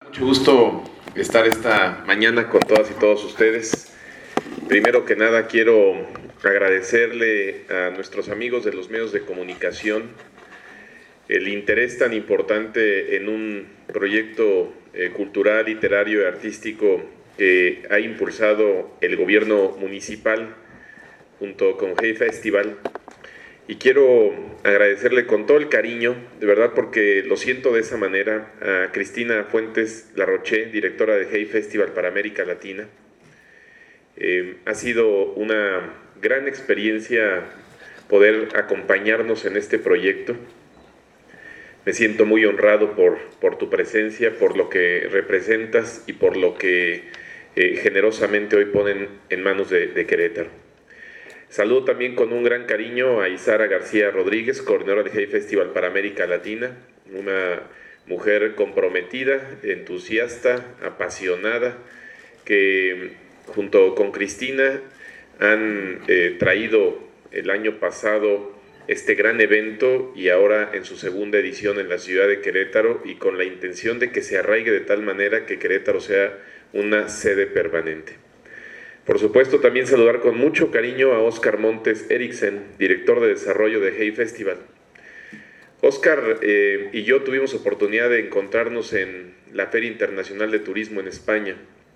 Mucho gusto estar esta mañana con todas y todos ustedes. Primero que nada quiero agradecerle a nuestros amigos de los medios de comunicación el interés tan importante en un proyecto cultural, literario y artístico que ha impulsado el gobierno municipal junto con Hey Festival. Y quiero agradecerle con todo el cariño, de verdad, porque lo siento de esa manera, a Cristina Fuentes Larroché, directora de Hey Festival para América Latina. Ha sido una gran experiencia poder acompañarnos en este proyecto. Me siento muy honrado por tu presencia, por lo que representas y por lo que generosamente hoy ponen en manos de Querétaro. Saludo también con un gran cariño a Isara García Rodríguez, coordinadora de Hey Festival para América Latina, una mujer comprometida, entusiasta, apasionada, que junto con Cristina han traído el año pasado este gran evento y ahora en su segunda edición en la ciudad de Querétaro, y con la intención de que se arraigue de tal manera que Querétaro sea una sede permanente. Por supuesto, también saludar con mucho cariño a Óscar Montes Eriksen, director de desarrollo de Hey Festival. Óscar y yo tuvimos oportunidad de encontrarnos en la Feria Internacional de Turismo en España,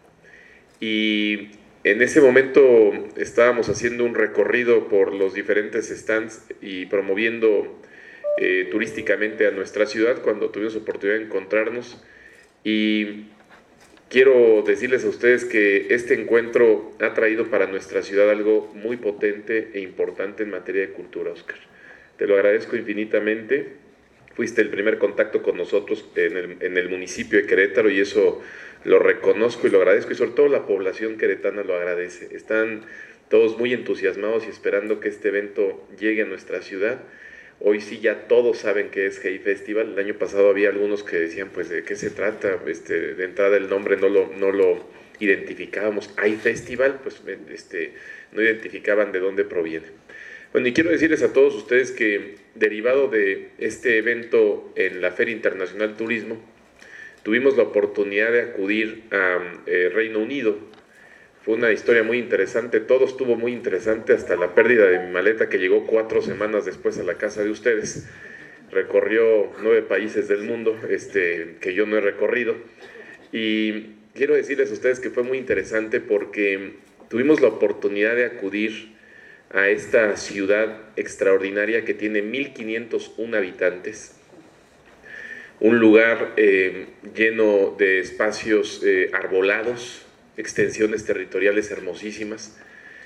y en ese momento estábamos haciendo un recorrido por los diferentes stands y promoviendo turísticamente a nuestra ciudad cuando tuvimos oportunidad de encontrarnos. Y quiero decirles a ustedes que este encuentro ha traído para nuestra ciudad algo muy potente e importante en materia de cultura, Óscar. Te lo agradezco infinitamente. Fuiste el primer contacto con nosotros en el municipio de Querétaro, y eso lo reconozco y lo agradezco, y sobre todo la población queretana lo agradece. Están todos muy entusiasmados y esperando que este evento llegue a nuestra ciudad. Hoy sí ya todos saben qué es Hey Festival. El año pasado había algunos que decían, pues, ¿de qué se trata? De entrada el nombre no lo identificábamos. Hay Festival, pues no identificaban de dónde proviene. Bueno, y quiero decirles a todos ustedes que derivado de este evento en la Feria Internacional de Turismo, tuvimos la oportunidad de acudir a Reino Unido. Fue una historia muy interesante, todo estuvo muy interesante, hasta la pérdida de mi maleta, que llegó 4 semanas después a la casa de ustedes. Recorrió 9 países del mundo que yo no he recorrido, y quiero decirles a ustedes que fue muy interesante porque tuvimos la oportunidad de acudir a esta ciudad extraordinaria que tiene 1,501 habitantes, un lugar lleno de espacios arbolados, extensiones territoriales hermosísimas,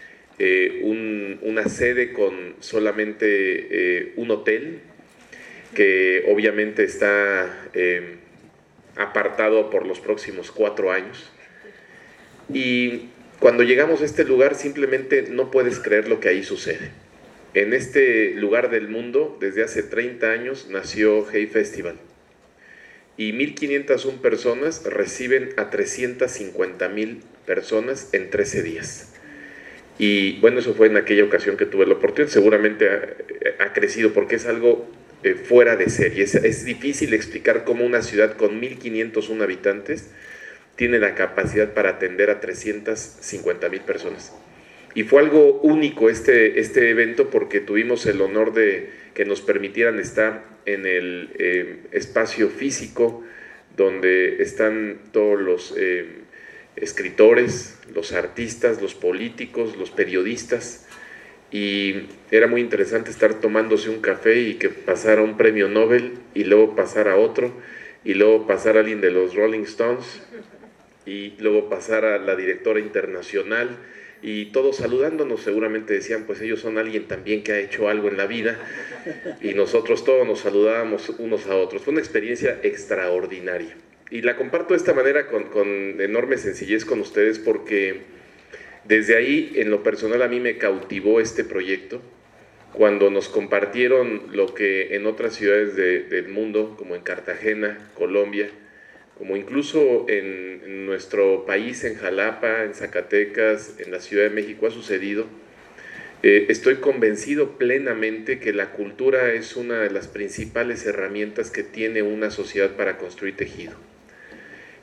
una sede con solamente un hotel que obviamente está apartado por los próximos 4 años. Y cuando llegamos a este lugar simplemente no puedes creer lo que ahí sucede. En este lugar del mundo, desde hace 30 años, nació Hey Festival. Y 1,501 personas reciben a 350,000 personas en 13 días. Y bueno, eso fue en aquella ocasión que tuve la oportunidad. Seguramente ha crecido porque es algo fuera de serie. Es difícil explicar cómo una ciudad con 1,501 habitantes tiene la capacidad para atender a 350,000 personas. Y fue algo único este evento porque tuvimos el honor de que nos permitieran estar en el espacio físico donde están todos los escritores, los artistas, los políticos, los periodistas, y era muy interesante estar tomándose un café y que pasara un premio Nobel y luego pasara otro y luego pasara alguien de los Rolling Stones y luego pasara la directora internacional, y todos saludándonos. Seguramente decían, pues ellos son alguien también que ha hecho algo en la vida, y nosotros todos nos saludábamos unos a otros. Fue una experiencia extraordinaria y la comparto de esta manera con enorme sencillez con ustedes, porque desde ahí, en lo personal, a mí me cautivó este proyecto cuando nos compartieron lo que en otras ciudades del mundo, como en Cartagena, Colombia, como incluso en nuestro país, en Jalapa, en Zacatecas, en la Ciudad de México ha sucedido. Estoy convencido plenamente que la cultura es una de las principales herramientas que tiene una sociedad para construir tejido.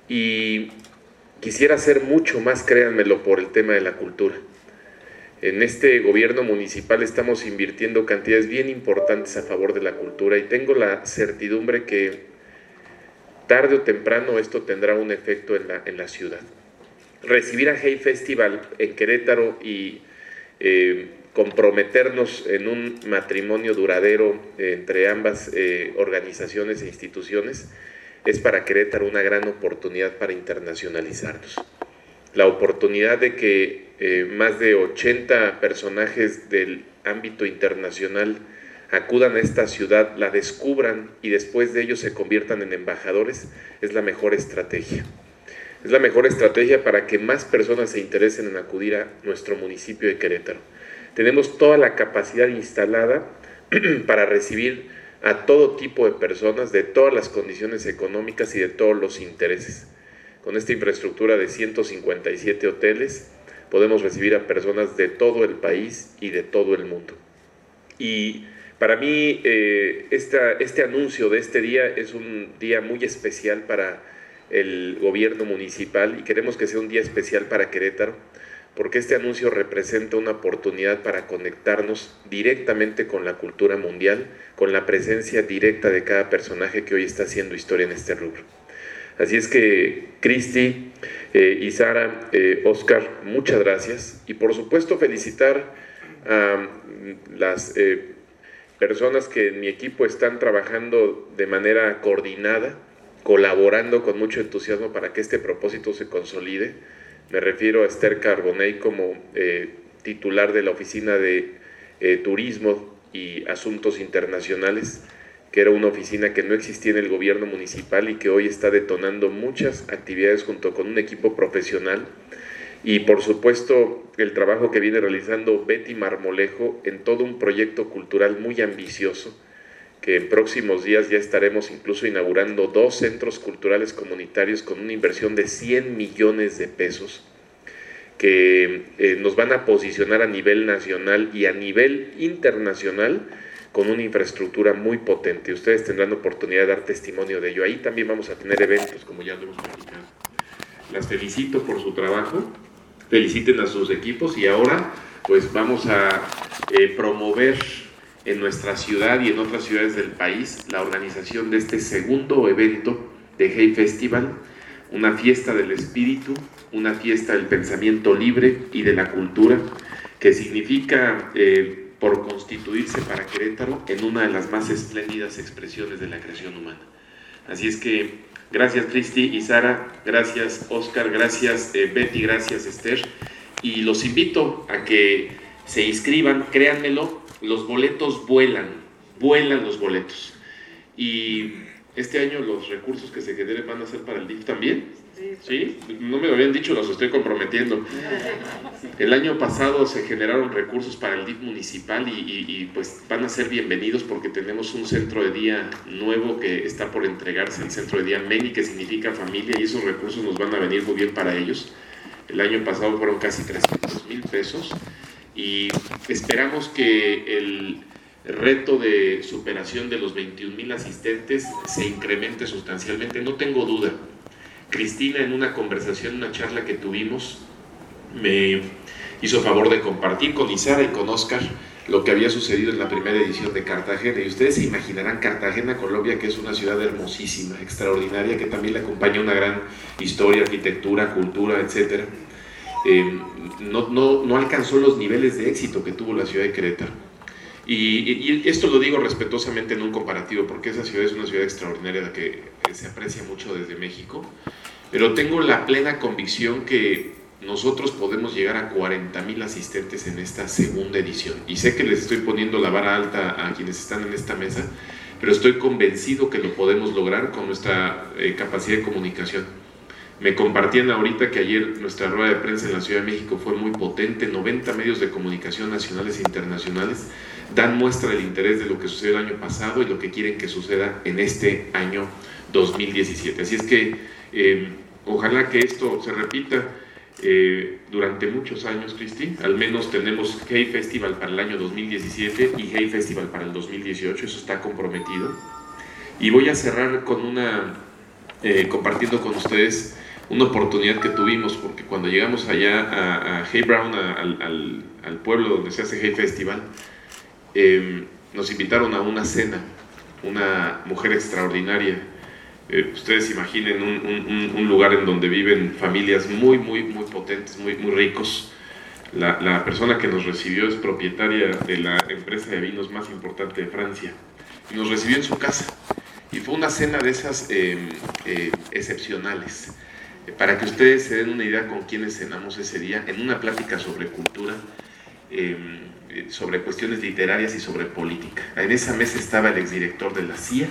y quisiera hacer mucho más, créanmelo, por el tema de la cultura. En este gobierno municipal estamos invirtiendo cantidades bien importantes a favor de la cultura y tengo la certidumbre que tarde o temprano esto tendrá un efecto en la ciudad. Recibir a Hey Festival en Querétaro y comprometernos en un matrimonio duradero entre ambas organizaciones e instituciones es para Querétaro una gran oportunidad para internacionalizarnos. La oportunidad de que más de 80 personajes del ámbito internacional acudan a esta ciudad, la descubran y después de ello se conviertan en embajadores, es la mejor estrategia. Es la mejor estrategia para que más personas se interesen en acudir a nuestro municipio de Querétaro. Tenemos toda la capacidad instalada para recibir a todo tipo de personas, de todas las condiciones económicas y de todos los intereses. Con esta infraestructura de 157 hoteles, podemos recibir a personas de todo el país y de todo el mundo. Y para mí, este anuncio de este día es un día muy especial para el gobierno municipal y queremos que sea un día especial para Querétaro, porque este anuncio representa una oportunidad para conectarnos directamente con la cultura mundial, con la presencia directa de cada personaje que hoy está haciendo historia en este rubro. Así es que, Cristi y Sara, Oscar, muchas gracias. Y por supuesto felicitar a las personas que en mi equipo están trabajando de manera coordinada, colaborando con mucho entusiasmo para que este propósito se consolide. Me refiero a Esther Carbonell como titular de la Oficina de Turismo y Asuntos Internacionales, que era una oficina que no existía en el gobierno municipal y que hoy está detonando muchas actividades junto con un equipo profesional. Y por supuesto el trabajo que viene realizando Betty Marmolejo en todo un proyecto cultural muy ambicioso, que en próximos días ya estaremos incluso inaugurando 2 centros culturales comunitarios con una inversión de 100 millones de pesos, que nos van a posicionar a nivel nacional y a nivel internacional con una infraestructura muy potente. Ustedes tendrán oportunidad de dar testimonio de ello. Ahí también vamos a tener eventos, como ya lo hemos platicado. Las felicito por su trabajo, feliciten a sus equipos y ahora pues vamos a promover en nuestra ciudad y en otras ciudades del país la organización de este segundo evento de Hey Festival, una fiesta del espíritu, una fiesta del pensamiento libre y de la cultura, que significa por constituirse para Querétaro en una de las más espléndidas expresiones de la creación humana. Así es que gracias Cristi y Sara, gracias Oscar, gracias Betty, gracias Esther, y los invito a que se inscriban, créanmelo, los boletos vuelan los boletos. Y este año los recursos que se generen van a ser para el DIF también. ¿Sí? No me lo habían dicho, los estoy comprometiendo. El año pasado se generaron recursos para el DIF municipal y pues van a ser bienvenidos porque tenemos un centro de día nuevo que está por entregarse, el centro de día MENI, que significa familia, y esos recursos nos van a venir muy bien para ellos. El año pasado fueron casi 300,000 pesos y esperamos que el reto de superación de los 21,000 asistentes se incremente sustancialmente. No tengo duda. Cristina, en una conversación, una charla que tuvimos, me hizo favor de compartir con Isara y con Oscar lo que había sucedido en la primera edición de Cartagena. Y ustedes se imaginarán Cartagena, Colombia, que es una ciudad hermosísima, extraordinaria, que también le acompaña una gran historia, arquitectura, cultura, etc. No alcanzó los niveles de éxito que tuvo la ciudad de Querétaro. Y esto lo digo respetuosamente en un comparativo, porque esa ciudad es una ciudad extraordinaria, la que se aprecia mucho desde México, pero tengo la plena convicción que nosotros podemos llegar a 40,000 asistentes en esta segunda edición. Y sé que les estoy poniendo la vara alta a quienes están en esta mesa, pero estoy convencido que lo podemos lograr con nuestra capacidad de comunicación. Me compartían ahorita que ayer nuestra rueda de prensa en la Ciudad de México fue muy potente. 90 medios de comunicación nacionales e internacionales dan muestra del interés de lo que sucedió el año pasado y lo que quieren que suceda en este año 2017. Así es que ojalá que esto se repita durante muchos años, Cristi. Al menos tenemos Hey Festival para el año 2017 y Hey Festival para el 2018, eso está comprometido. Y voy a cerrar con una compartiendo con ustedes una oportunidad que tuvimos, porque cuando llegamos allá a Hay Brown, al pueblo donde se hace Hay Festival, nos invitaron a una cena, una mujer extraordinaria. Ustedes imaginen un lugar en donde viven familias muy potentes, muy ricos. La persona que nos recibió es propietaria de la empresa de vinos más importante de Francia y nos recibió en su casa, y fue una cena de esas excepcionales. Para que ustedes se den una idea con quiénes cenamos ese día, en una plática sobre cultura, sobre cuestiones literarias y sobre política. En esa mesa estaba el exdirector de la CIA,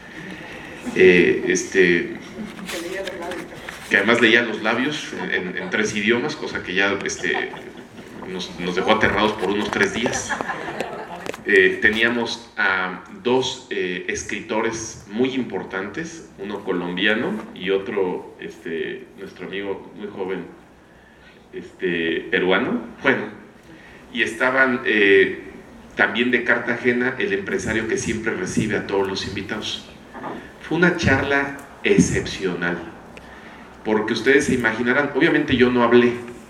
que además leía los labios en 3 idiomas, cosa que ya nos dejó aterrados por unos 3 días. Teníamos a 2 escritores muy importantes, uno colombiano y otro, nuestro amigo muy joven, peruano. Bueno, y estaban también de Cartagena el empresario que siempre recibe a todos los invitados. Fue una charla excepcional, porque ustedes se imaginarán, obviamente yo no hablé,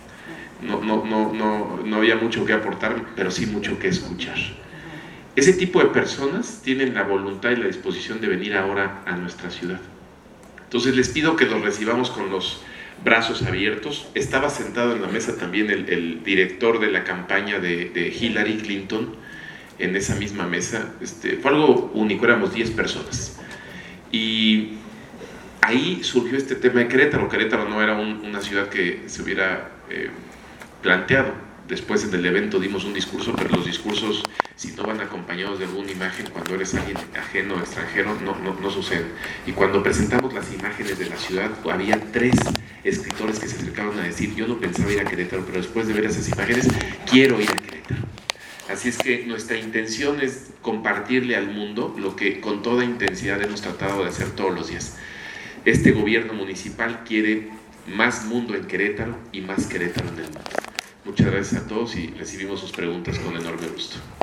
no había mucho que aportar, pero sí mucho que escuchar. Ese tipo de personas tienen la voluntad y la disposición de venir ahora a nuestra ciudad. Entonces les pido que los recibamos con los brazos abiertos. Estaba sentado en la mesa también el director de la campaña de Hillary Clinton, en esa misma mesa. Fue algo único, éramos 10 personas. Y ahí surgió este tema de Querétaro. Querétaro no era una ciudad que se hubiera planteado. Después en el evento dimos un discurso, pero los discursos, si no van acompañados de alguna imagen, cuando eres alguien ajeno o extranjero, no suceden. Y cuando presentamos las imágenes de la ciudad, había 3 escritores que se acercaban a decir: yo no pensaba ir a Querétaro, pero después de ver esas imágenes, quiero ir a Querétaro. Así es que nuestra intención es compartirle al mundo lo que con toda intensidad hemos tratado de hacer todos los días. Este gobierno municipal quiere más mundo en Querétaro y más Querétaro en el mundo. Muchas gracias a todos y recibimos sus preguntas con enorme gusto.